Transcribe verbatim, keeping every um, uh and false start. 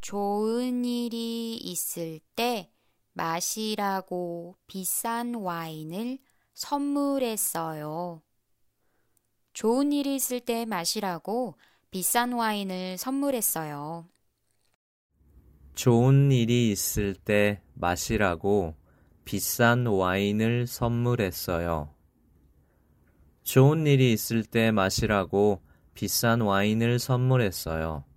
좋은 일이 있을 때 마시라고 비싼 와인을 선물했어요. 좋은 일이 있을 때 마시라고 비싼 와인을 선물했어요. 좋은 일이 있을 때 마시라고 비싼 와인을 선물했어요. 좋은 일이 있을 때 마시라고 비싼 와인을 선물했어요.